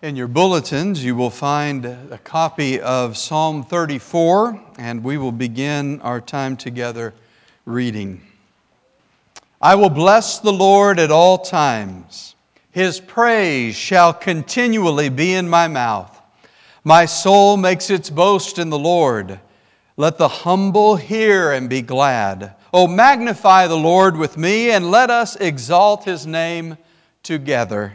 In your bulletins, you will find a copy of Psalm 34, and we will begin our time together reading. I will bless the Lord at all times. His praise shall continually be in my mouth. My soul makes its boast in the Lord. Let the humble hear and be glad. Oh, magnify the Lord with me, and let us exalt His name together.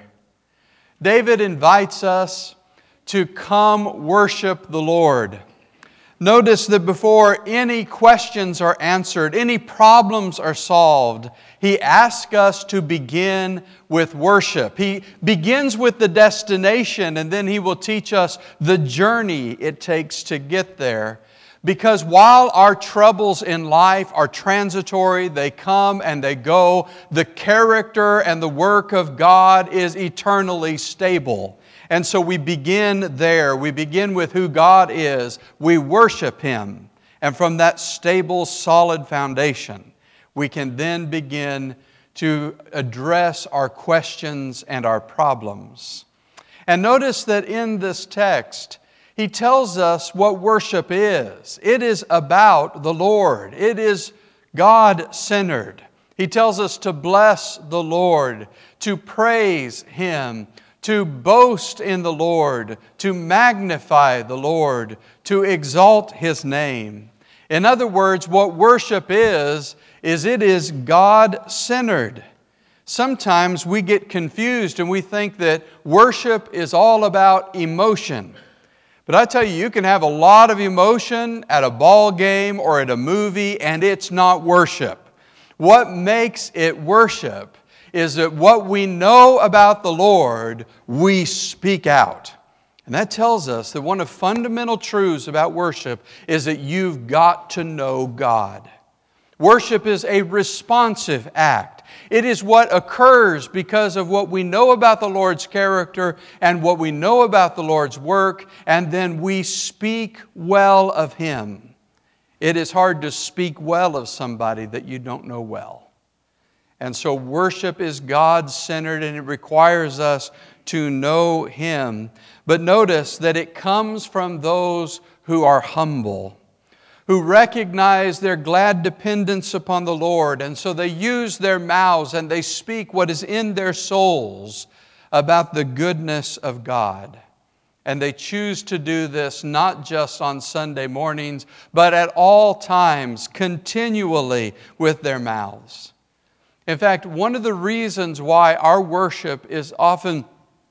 David invites us to come worship the Lord. Notice that before any questions are answered, any problems are solved, he asks us to begin with worship. He begins with the destination, and then he will teach us the journey it takes to get there. Because while our troubles in life are transitory, they come and they go, the character and the work of God is eternally stable. And so we begin there. We begin with who God is. We worship Him. And from that stable, solid foundation, we can then begin to address our questions and our problems. And notice that in this text, he tells us what worship is. It is about the Lord. It is God-centered. He tells us to bless the Lord, to praise Him, to boast in the Lord, to magnify the Lord, to exalt His name. In other words, what worship is it is God-centered. Sometimes we get confused and we think that worship is all about emotion. But I tell you, you can have a lot of emotion at a ball game or at a movie, and it's not worship. What makes it worship is that what we know about the Lord, we speak out. And that tells us that one of the fundamental truths about worship is that you've got to know God. Worship is a responsive act. It is what occurs because of what we know about the Lord's character and what we know about the Lord's work, and then we speak well of Him. It is hard to speak well of somebody that you don't know well. And so worship is God-centered, and it requires us to know Him. But notice that it comes from those who are humble, who recognize their glad dependence upon the Lord, and so they use their mouths and they speak what is in their souls about the goodness of God. And they choose to do this not just on Sunday mornings, but at all times, continually with their mouths. In fact, one of the reasons why our worship is often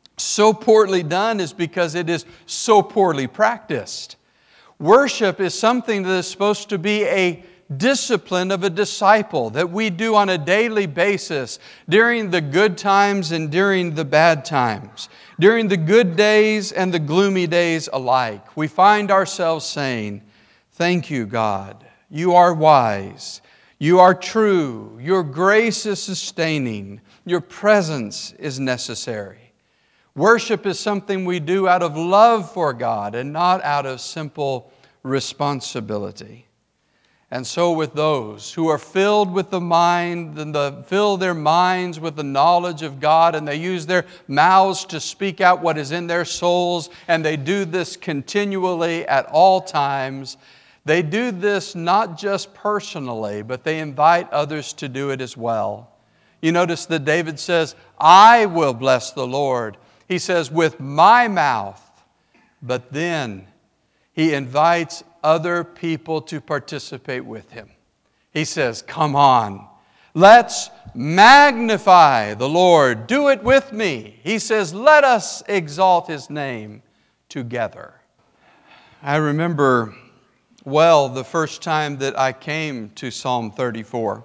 so poorly done is because it is so poorly practiced. Worship is something that is supposed to be a discipline of a disciple that we do on a daily basis during the good times and during the bad times, during the good days and the gloomy days alike. We find ourselves saying, "Thank you, God. You are wise. You are true. Your grace is sustaining. Your presence is necessary." Worship is something we do out of love for God and not out of simple responsibility. And so with those who are filled with the mind and fill their minds with the knowledge of God, and they use their mouths to speak out what is in their souls, and they do this continually at all times, they do this not just personally, but they invite others to do it as well. You notice that David says, "I will bless the Lord." He says, "with my mouth," but then he invites other people to participate with him. He says, "Come on, let's magnify the Lord. Do it with me." He says, "Let us exalt His name together." I remember well the first time that I came to Psalm 34.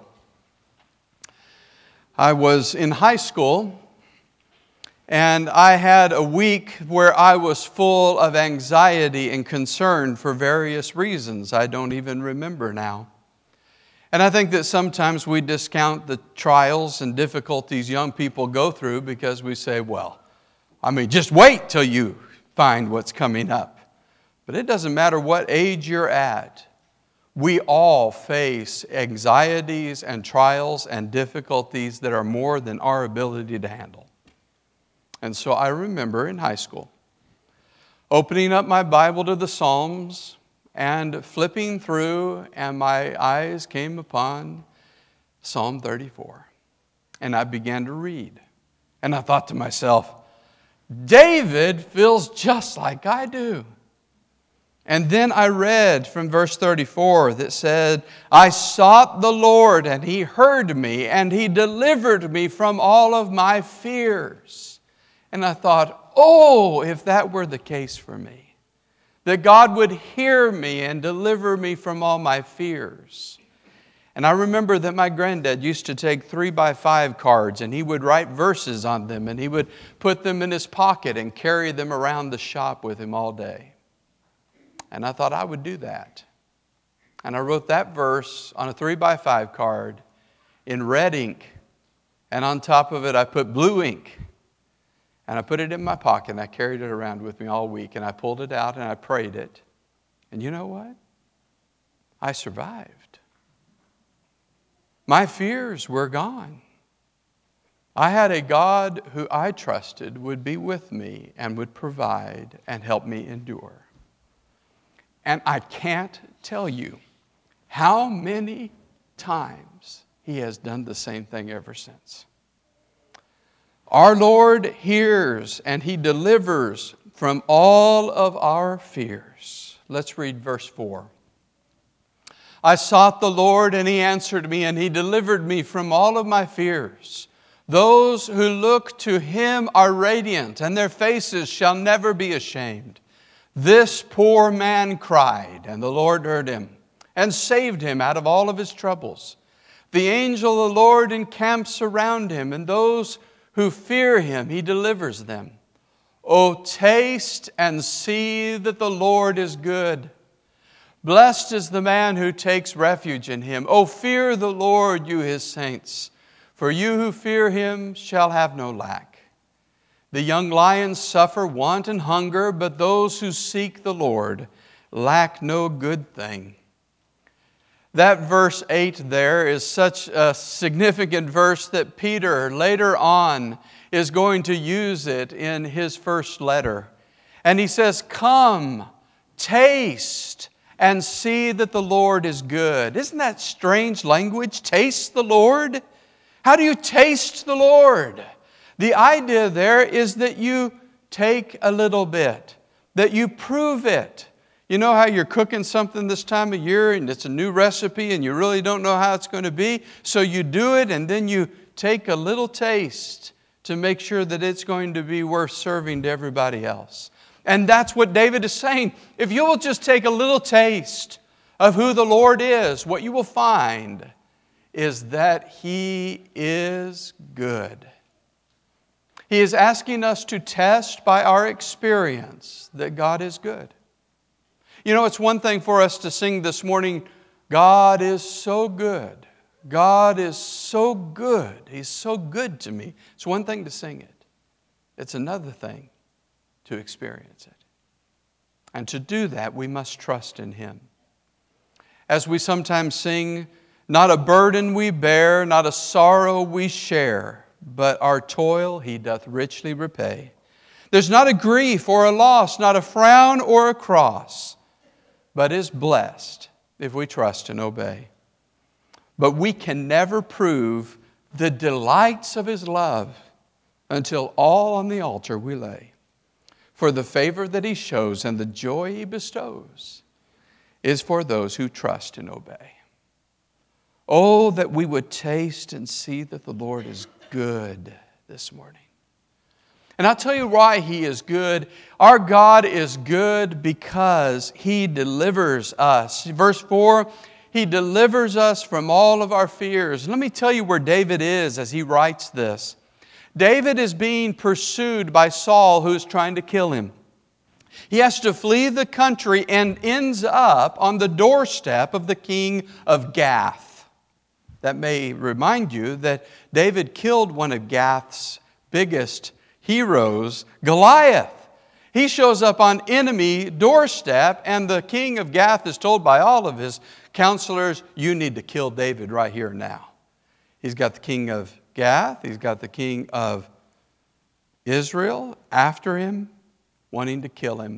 I was in high school, and I had a week where I was full of anxiety and concern for various reasons I don't even remember now. And I think that sometimes we discount the trials and difficulties young people go through because we say, just wait till you find what's coming up. But it doesn't matter what age you're at. We all face anxieties and trials and difficulties that are more than our ability to handle. And so I remember in high school, opening up my Bible to the Psalms and flipping through, and my eyes came upon Psalm 34. And I began to read. And I thought to myself, David feels just like I do. And then I read from verse 34 that said, I sought the Lord, and He heard me, and He delivered me from all of my fears. And I thought, oh, if that were the case for me, that God would hear me and deliver me from all my fears. And I remember that my granddad used to take 3x5 cards, and he would write verses on them, and he would put them in his pocket and carry them around the shop with him all day. And I thought I would do that. And I wrote that verse on a 3x5 card in red ink, and on top of it I put blue ink. And I put it in my pocket, and I carried it around with me all week, and I pulled it out and I prayed it. And you know what? I survived. My fears were gone. I had a God who I trusted would be with me and would provide and help me endure. And I can't tell you how many times He has done the same thing ever since. Our Lord hears and He delivers from all of our fears. Let's read verse 4. I sought the Lord, and He answered me, and He delivered me from all of my fears. Those who look to Him are radiant, and their faces shall never be ashamed. This poor man cried, and the Lord heard him and saved him out of all of his troubles. The angel of the Lord encamps around him, and those who fear Him He delivers them. O taste and see that the Lord is good. Blessed is the man who takes refuge in Him. O fear the Lord, you His saints, for you who fear Him shall have no lack. The young lions suffer want and hunger, but those who seek the Lord lack no good thing. That verse 8 there is such a significant verse that Peter later on is going to use it in his first letter. And he says, come, taste, and see that the Lord is good. Isn't that strange language? Taste the Lord? How do you taste the Lord? The idea there is that you take a little bit, that you prove it. You know how you're cooking something this time of year and it's a new recipe and you really don't know how it's going to be? So you do it and then you take a little taste to make sure that it's going to be worth serving to everybody else. And that's what David is saying. If you will just take a little taste of who the Lord is, what you will find is that He is good. He is asking us to test by our experience that God is good. You know, it's one thing for us to sing this morning, God is so good. God is so good. He's so good to me. It's one thing to sing it. It's another thing to experience it. And to do that, we must trust in Him. As we sometimes sing, not a burden we bear, not a sorrow we share, but our toil He doth richly repay. There's not a grief or a loss, not a frown or a cross, but is blessed if we trust and obey. But we can never prove the delights of His love until all on the altar we lay. For the favor that He shows and the joy He bestows is for those who trust and obey. Oh, that we would taste and see that the Lord is good this morning. And I'll tell you why He is good. Our God is good because He delivers us. Verse 4, He delivers us from all of our fears. Let me tell you where David is as he writes this. David is being pursued by Saul, who is trying to kill him. He has to flee the country and ends up on the doorstep of the king of Gath. That may remind you that David killed one of Gath's biggest heroes, Goliath. He shows up on enemy doorstep, and the king of Gath is told by all of his counselors, you need to kill David right here now. He's got the king of Gath, he's got the king of Israel after him, wanting to kill him.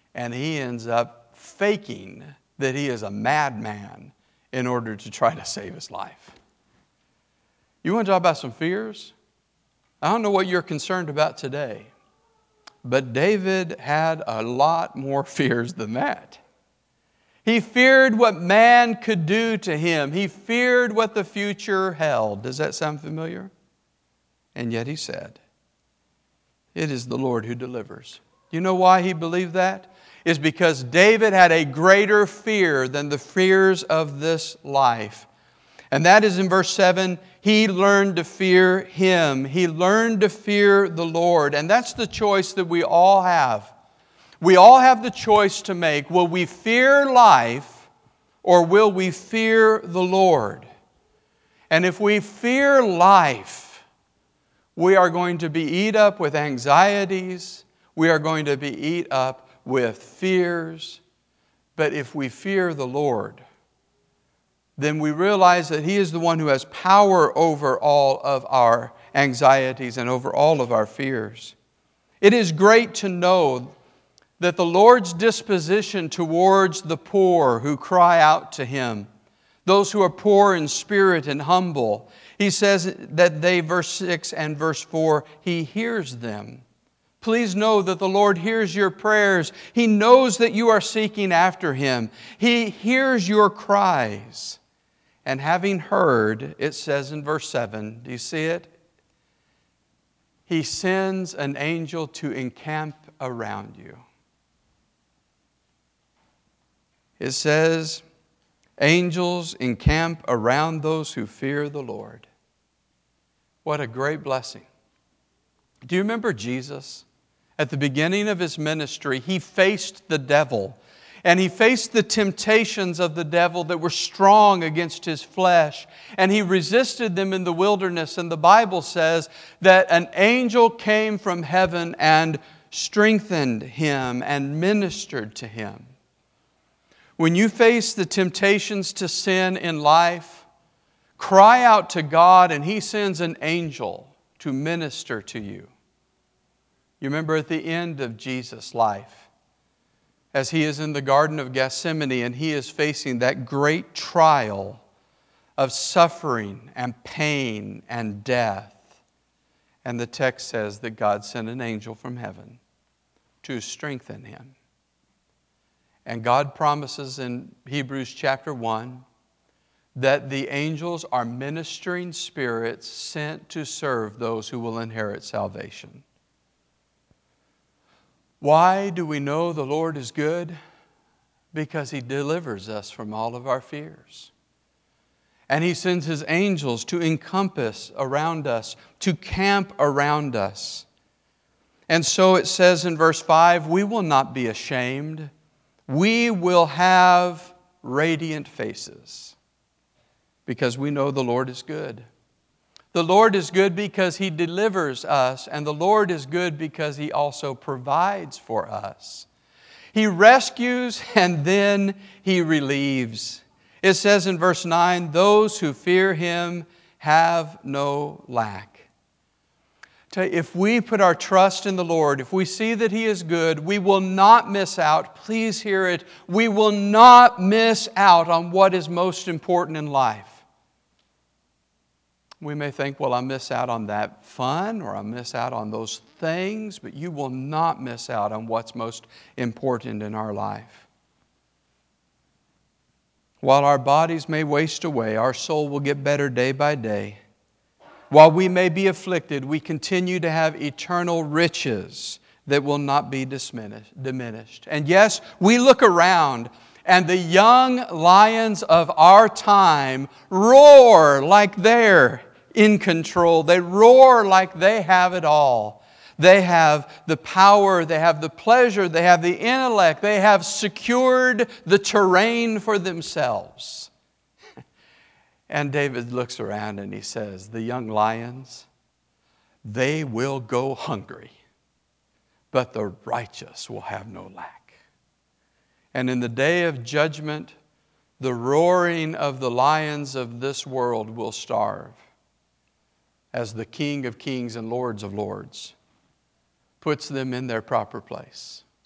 and he ends up faking that he is a madman in order to try to save his life. You want to talk about some fears? I don't know what you're concerned about today, but David had a lot more fears than that. He feared what man could do to him. He feared what the future held. Does that sound familiar? And yet he said, "It is the Lord who delivers." You know why he believed that? It's because David had a greater fear than the fears of this life. And that is in verse 7, he learned to fear Him. He learned to fear the Lord. And that's the choice that we all have. We all have the choice to make. Will we fear life or will we fear the Lord? And if we fear life, we are going to be eat up with anxieties. We are going to be eat up with fears. But if we fear the Lord, then we realize that He is the one who has power over all of our anxieties and over all of our fears. It is great to know that the Lord's disposition towards the poor who cry out to Him, those who are poor in spirit and humble, He says that they, verse 6 and verse 4, He hears them. Please know that the Lord hears your prayers. He knows that you are seeking after Him. He hears your cries. And having heard, it says in verse 7, do you see it? He sends an angel to encamp around you. It says, angels encamp around those who fear the Lord. What a great blessing. Do you remember Jesus? At the beginning of His ministry, He faced the devil. And He faced the temptations of the devil that were strong against His flesh. And He resisted them in the wilderness. And the Bible says that an angel came from heaven and strengthened Him and ministered to Him. When you face the temptations to sin in life, cry out to God and He sends an angel to minister to you. You remember at the end of Jesus' life, as He is in the Garden of Gethsemane and He is facing that great trial of suffering and pain and death. And the text says that God sent an angel from heaven to strengthen Him. And God promises in Hebrews chapter 1 that the angels are ministering spirits sent to serve those who will inherit salvation. Why do we know the Lord is good? Because He delivers us from all of our fears. And He sends His angels to encompass around us, to camp around us. And so it says in verse 5, we will not be ashamed. We will have radiant faces because we know the Lord is good. The Lord is good because He delivers us, and the Lord is good because He also provides for us. He rescues and then He relieves. It says in verse 9, those who fear Him have no lack. If we put our trust in the Lord, if we see that He is good, we will not miss out. Please hear it. We will not miss out on what is most important in life. We may think, well, I'll miss out on that fun or I'll miss out on those things, but you will not miss out on what's most important in our life. While our bodies may waste away, our soul will get better day by day. While we may be afflicted, we continue to have eternal riches that will not be diminished. And yes, we look around and the young lions of our time roar like they're in control. They roar like they have it all. They have the power, they have the pleasure, they have the intellect, they have secured the terrain for themselves. And David looks around and he says, the young lions, they will go hungry, but the righteous will have no lack. And in the day of judgment, the roaring of the lions of this world will starve as the King of Kings and Lords of Lords puts them in their proper place.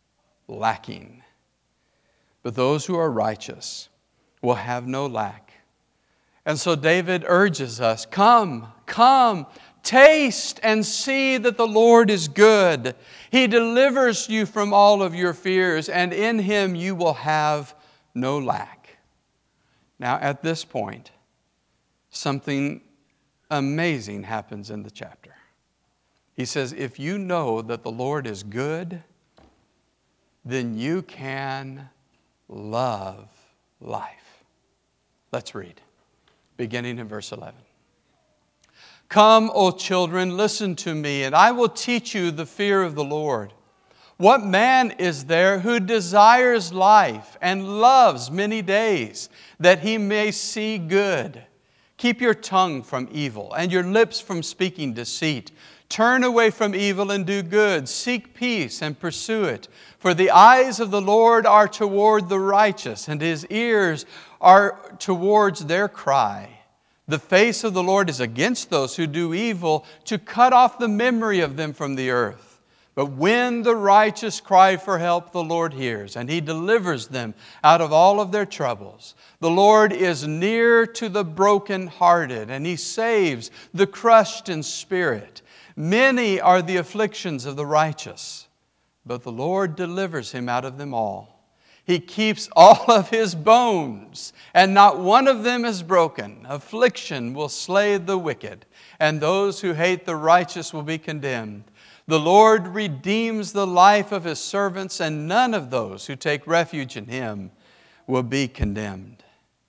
lacking. But those who are righteous will have no lack. And so David urges us, come, taste and see that the Lord is good. He delivers you from all of your fears, and in Him you will have no lack. Now at this point, something amazing happens in the chapter. He says, if you know that the Lord is good, then you can love life. Let's read, beginning in verse 11. Come, O children, listen to me, and I will teach you the fear of the Lord. What man is there who desires life and loves many days, that he may see good? Keep your tongue from evil and your lips from speaking deceit. Turn away from evil and do good. Seek peace and pursue it. For the eyes of the Lord are toward the righteous, and His ears are towards their cry. The face of the Lord is against those who do evil, to cut off the memory of them from the earth. But when the righteous cry for help, the Lord hears, and He delivers them out of all of their troubles. The Lord is near to the brokenhearted, and He saves the crushed in spirit. Many are the afflictions of the righteous, but the Lord delivers him out of them all. He keeps all of his bones, and not one of them is broken. Affliction will slay the wicked, and those who hate the righteous will be condemned. The Lord redeems the life of His servants, and none of those who take refuge in Him will be condemned.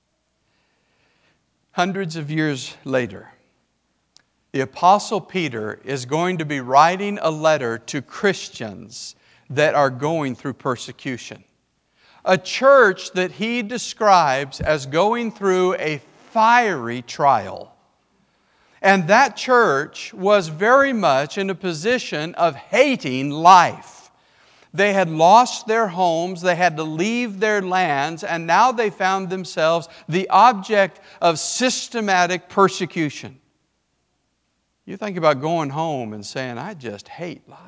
Hundreds of years later, the Apostle Peter is going to be writing a letter to Christians that are going through persecution. A church that he describes as going through a fiery trial. And that church was very much in a position of hating life. They had lost their homes, they had to leave their lands, and now they found themselves the object of systematic persecution. You think about going home and saying, I just hate life.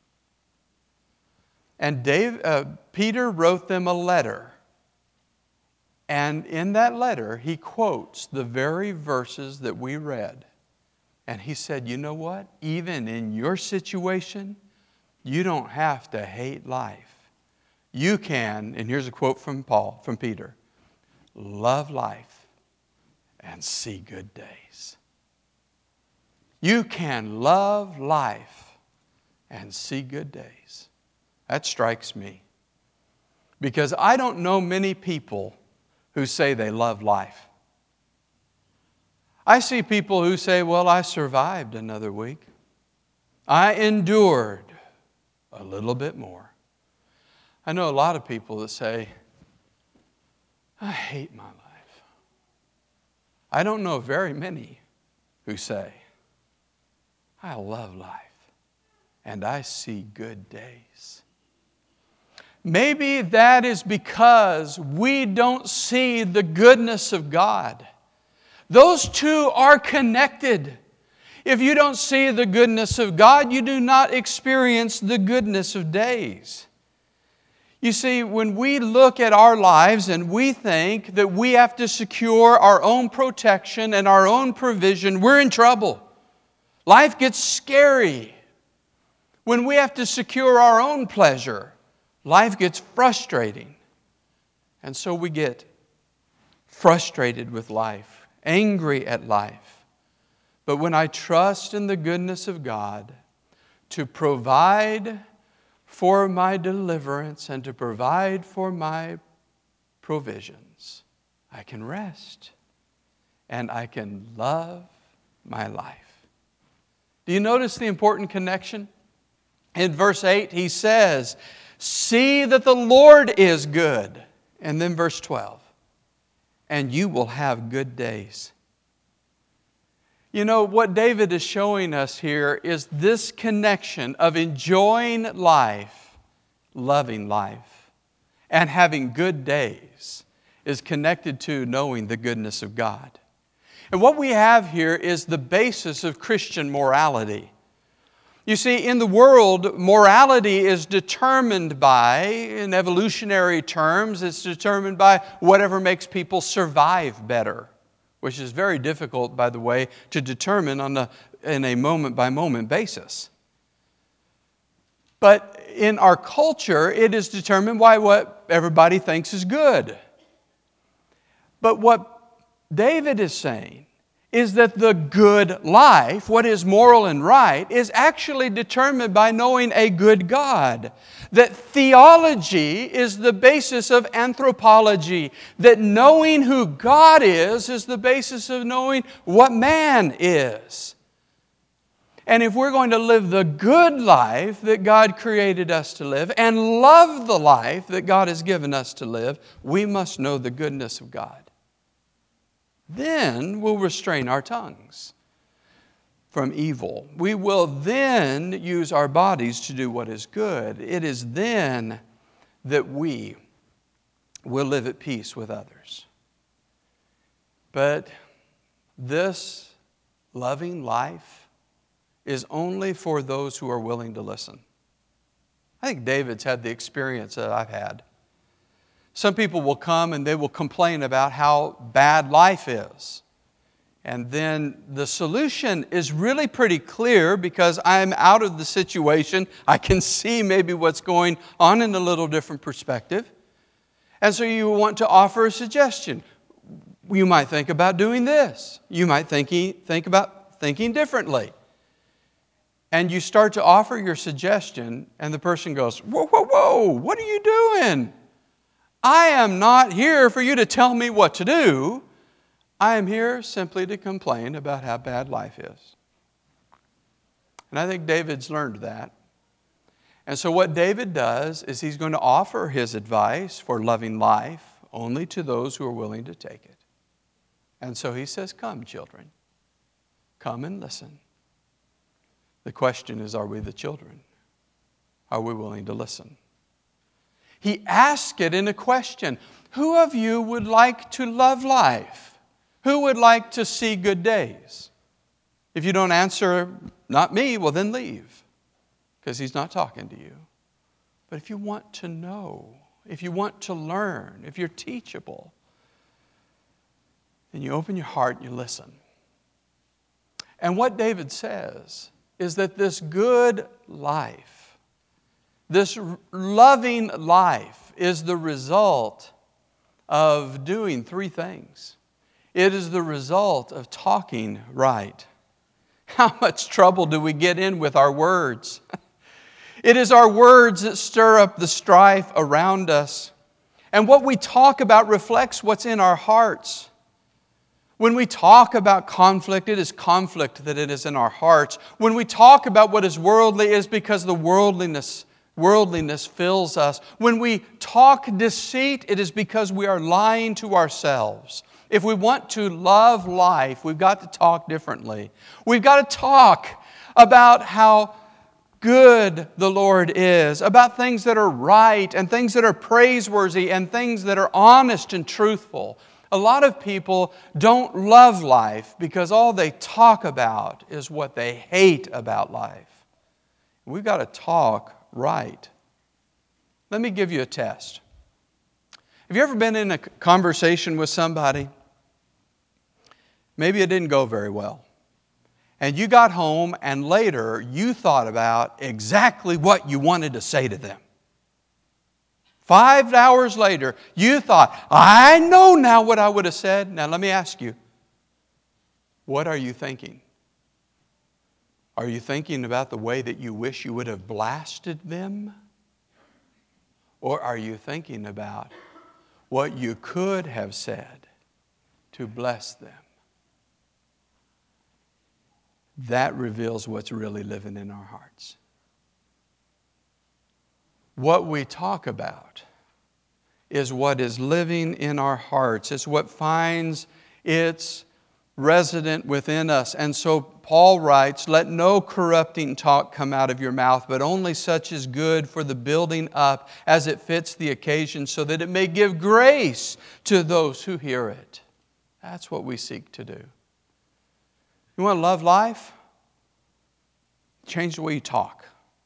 And Peter wrote them a letter. And in that letter, he quotes the very verses that we read. And he said, you know what? Even in your situation, you don't have to hate life. You can, and here's a quote from Peter, love life and see good days. You can love life and see good days. That strikes me. Because I don't know many people who say they love life. I see people who say, well, I survived another week. I endured a little bit more. I know a lot of people that say, I hate my life. I don't know very many who say, I love life and I see good days. Maybe that is because we don't see the goodness of God. Those two are connected. If you don't see the goodness of God, you do not experience the goodness of days. You see, when we look at our lives and we think that we have to secure our own protection and our own provision, we're in trouble. Life gets scary. When we have to secure our own pleasure, life gets frustrating. And so we get frustrated with life, angry at life. But when I trust in the goodness of God to provide for my deliverance and to provide for my provisions, I can rest and I can love my life. Do you notice the important connection? In verse 8 he says, see that the Lord is good. And then verse 12, and you will have good days. You know, what David is showing us here is this connection of enjoying life, loving life, and having good days is connected to knowing the goodness of God. And what we have here is the basis of Christian morality. You see, in the world, morality is determined by, in evolutionary terms, it's determined by whatever makes people survive better, which is very difficult, by the way, to determine in a moment-by-moment basis. But in our culture, it is determined by what everybody thinks is good. But what David is saying is that the good life, what is moral and right, is actually determined by knowing a good God. That theology is the basis of anthropology. That knowing who God is the basis of knowing what man is. And if we're going to live the good life that God created us to live and love the life that God has given us to live, we must know the goodness of God. Then we'll restrain our tongues from evil. We will then use our bodies to do what is good. It is then that we will live at peace with others. But this loving life is only for those who are willing to listen. I think David's had the experience that I've had. Some people will come and they will complain about how bad life is. And then the solution is really pretty clear because I'm out of the situation. I can see maybe what's going on in a little different perspective. And so you want to offer a suggestion. You might think about doing this. You might think about thinking differently. And you start to offer your suggestion and the person goes, whoa, whoa, whoa, what are you doing? I am not here for you to tell me what to do. I am here simply to complain about how bad life is. And I think David's learned that. And so what David does is he's going to offer his advice for loving life only to those who are willing to take it. And so he says, come, children. Come and listen. The question is, are we the children? Are we willing to listen? He asked it in a question. Who of you would like to love life? Who would like to see good days? If you don't answer, not me, well then leave. Because he's not talking to you. But if you want to know, if you want to learn, if you're teachable, then you open your heart and you listen. And what David says is that this good life, this loving life is the result of doing three things. It is the result of talking right. How much trouble do we get in with our words? It is our words that stir up the strife around us. And what we talk about reflects what's in our hearts. When we talk about conflict, it is conflict that it is in our hearts. When we talk about what is worldly, it is because the worldliness fills us. When we talk deceit, it is because we are lying to ourselves. If we want to love life, we've got to talk differently. We've got to talk about how good the Lord is, about things that are right and things that are praiseworthy and things that are honest and truthful. A lot of people don't love life because all they talk about is what they hate about life. We've got to talk right. Let me give you a test. Have you ever been in a conversation with somebody? Maybe it didn't go very well. And you got home and later you thought about exactly what you wanted to say to them. 5 hours later, you thought, I know now what I would have said. Now let me ask you, what are you thinking? Are you thinking about the way that you wish you would have blasted them? Or are you thinking about what you could have said to bless them? That reveals what's really living in our hearts. What we talk about is what is living in our hearts. It's what finds its resident within us. And so Paul writes, let no corrupting talk come out of your mouth, but only such as good for the building up as it fits the occasion, so that it may give grace to those who hear it. That's what we seek to do. You want to love life? change the way you talk.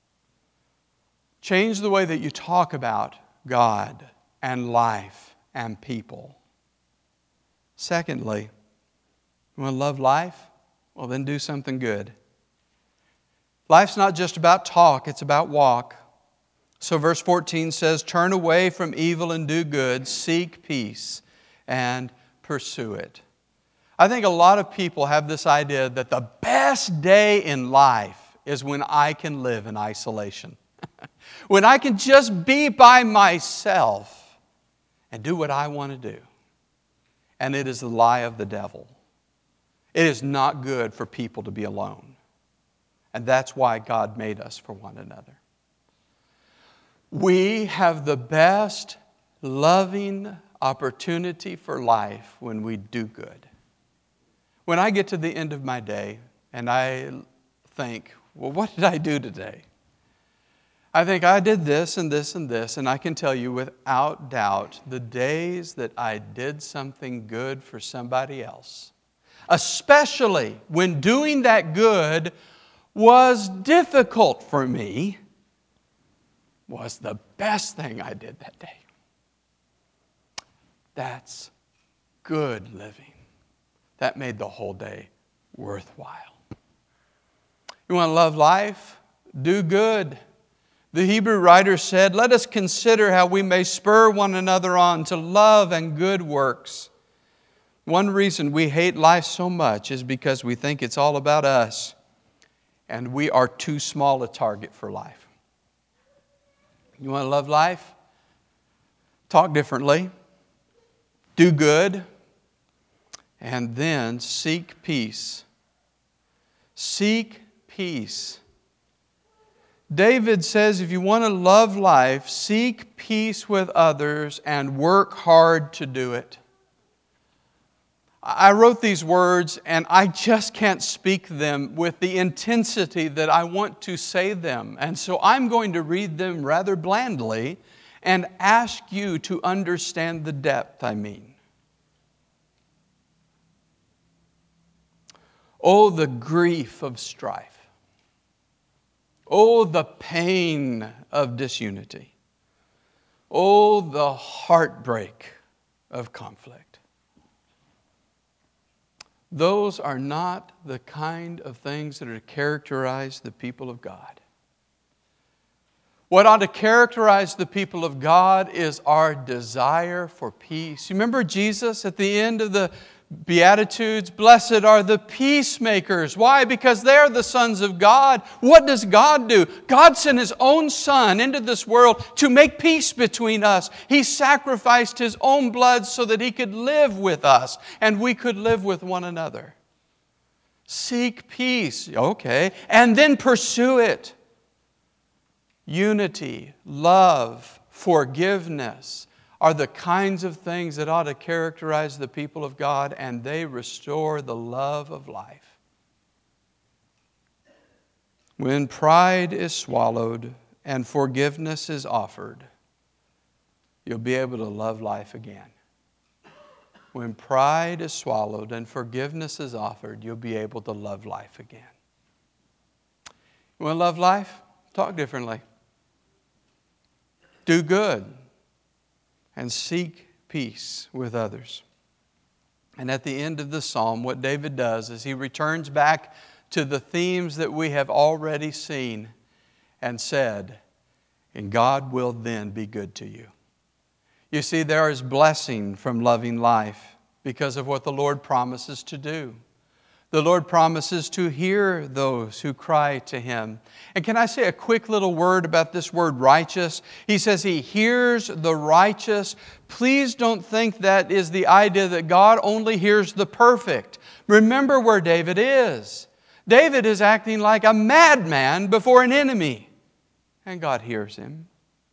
Change the way that you talk about God and life and people. Secondly, you want to love life? Well, then do something good. Life's not just about talk, it's about walk. So verse 14 says, turn away from evil and do good, seek peace and pursue it. I think a lot of people have this idea that the best day in life is when I can live in isolation. When I can just be by myself and do what I want to do. And it is the lie of the devil. It is not good for people to be alone. And that's why God made us for one another. We have the best loving opportunity for life when we do good. When I get to the end of my day and I think, well, what did I do today? I think I did this and this and this, and I can tell you without doubt the days that I did something good for somebody else, especially when doing that good was difficult for me, was the best thing I did that day. That's good living. That made the whole day worthwhile. You want to love life? Do good. The Hebrew writer said, let us consider how we may spur one another on to love and good works. One reason we hate life so much is because we think it's all about us, and we are too small a target for life. You want to love life? Talk differently. Do good. And then seek peace. Seek peace. David says if you want to love life, seek peace with others and work hard to do it. I wrote these words and I just can't speak them with the intensity that I want to say them. And so I'm going to read them rather blandly and ask you to understand the depth I mean. Oh, the grief of strife. Oh, the pain of disunity. Oh, the heartbreak of conflict. Those are not the kind of things that are to characterize the people of God. What ought to characterize the people of God is our desire for peace. You remember Jesus at the end of the Beatitudes, blessed are the peacemakers. Why? Because they're the sons of God. What does God do? God sent His own Son into this world to make peace between us. He sacrificed His own blood so that He could live with us and we could live with one another. Seek peace, okay, and then pursue it. Unity, love, forgiveness are the kinds of things that ought to characterize the people of God, and they restore the love of life. When pride is swallowed and forgiveness is offered, you'll be able to love life again. When pride is swallowed and forgiveness is offered, you'll be able to love life again. You want to love life? Talk differently. Do good. And seek peace with others. And at the end of the psalm, what David does is he returns back to the themes that we have already seen and said, and God will then be good to you. You see, there is blessing from loving life because of what the Lord promises to do. The Lord promises to hear those who cry to Him. And can I say a quick little word about this word righteous? He says He hears the righteous. Please don't think that is the idea that God only hears the perfect. Remember where David is. David is acting like a madman before an enemy. And God hears him.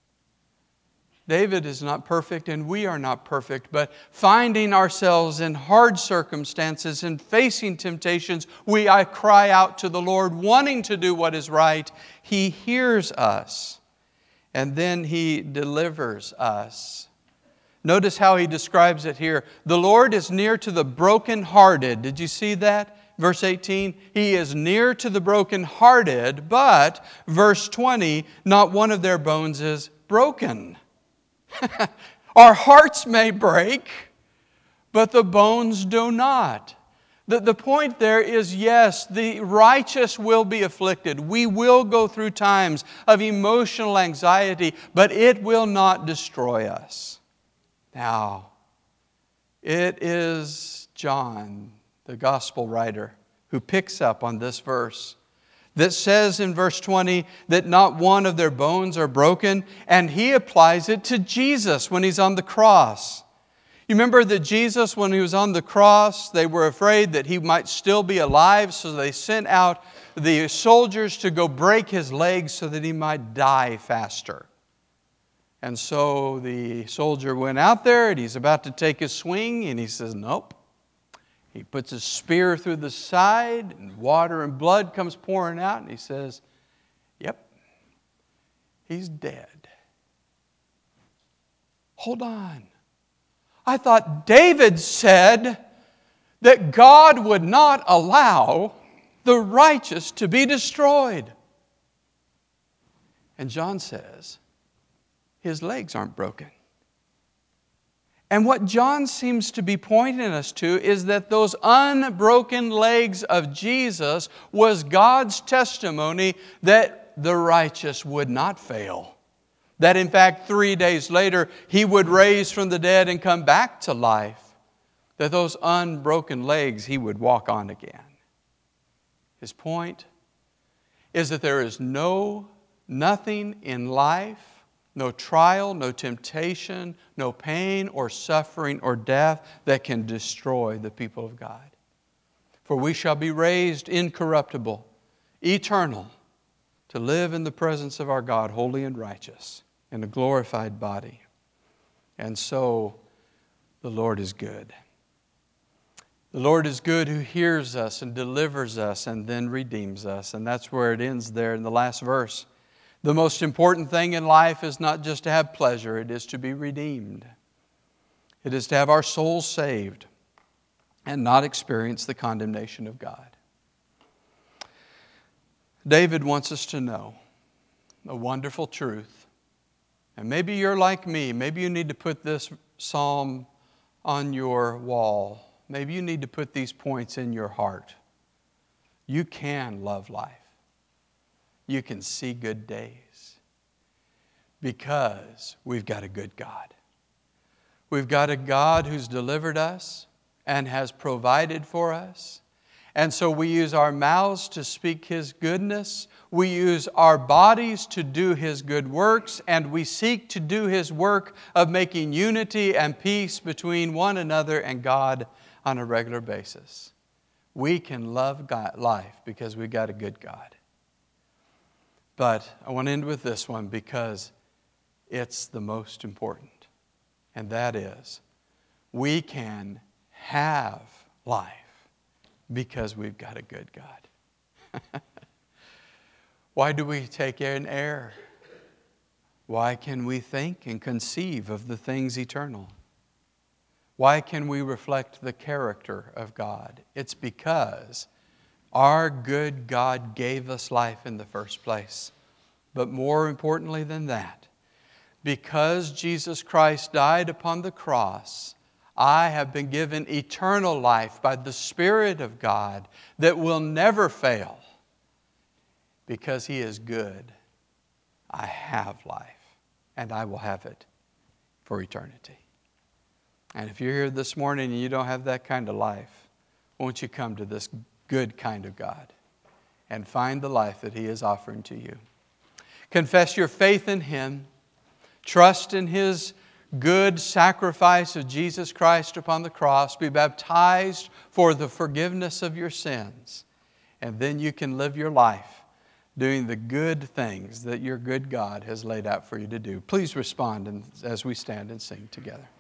David is not perfect and we are not perfect, but finding ourselves in hard circumstances and facing temptations, I cry out to the Lord wanting to do what is right. He hears us and then He delivers us. Notice how he describes it here. The Lord is near to the brokenhearted. Did you see that? Verse 18, He is near to the brokenhearted, but, verse 20, not one of their bones is broken. Our hearts may break, but the bones do not. The point there is, yes, the righteous will be afflicted. We will go through times of emotional anxiety, but it will not destroy us. Now, it is John, the gospel writer, who picks up on this verse that says in verse 20 that not one of their bones are broken, and he applies it to Jesus when He's on the cross. You remember that Jesus, when He was on the cross, they were afraid that He might still be alive, so they sent out the soldiers to go break His legs so that He might die faster. And so the soldier went out there and he's about to take a swing and he says, nope. He puts his spear through the side and water and blood comes pouring out and he says, yep, he's dead. Hold on. I thought David said that God would not allow the righteous to be destroyed. And John says, his legs aren't broken. And what John seems to be pointing us to is that those unbroken legs of Jesus was God's testimony that the righteous would not fail. That in fact 3 days later He would raise from the dead and come back to life. That those unbroken legs He would walk on again. His point is that there is nothing in life, no trial, no temptation, no pain or suffering or death that can destroy the people of God. For we shall be raised incorruptible, eternal, to live in the presence of our God, holy and righteous, in a glorified body. And so the Lord is good. The Lord is good who hears us and delivers us and then redeems us. And that's where it ends there in the last verse. The most important thing in life is not just to have pleasure, it is to be redeemed. It is to have our souls saved and not experience the condemnation of God. David wants us to know a wonderful truth. And maybe you're like me. Maybe you need to put this psalm on your wall. Maybe you need to put these points in your heart. You can love life. You can see good days because we've got a good God. We've got a God who's delivered us and has provided for us. And so we use our mouths to speak His goodness. We use our bodies to do His good works. And we seek to do His work of making unity and peace between one another and God on a regular basis. We can love life because we've got a good God. But I want to end with this one because it's the most important. And that is, we can have life because we've got a good God. Why do we take in air? Why can we think and conceive of the things eternal? Why can we reflect the character of God? It's because our good God gave us life in the first place. But more importantly than that, because Jesus Christ died upon the cross, I have been given eternal life by the Spirit of God that will never fail. Because He is good, I have life, and I will have it for eternity. And if you're here this morning and you don't have that kind of life, won't you come to this good kind of God and find the life that He is offering to you? Confess your faith in Him. Trust in His good sacrifice of Jesus Christ upon the cross. Be baptized for the forgiveness of your sins. And then you can live your life doing the good things that your good God has laid out for you to do. Please respond as we stand and sing together.